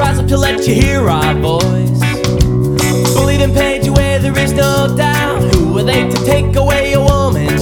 rise up to let you hear our voice. Bullied and paid you where there is no doubt. Who are they to take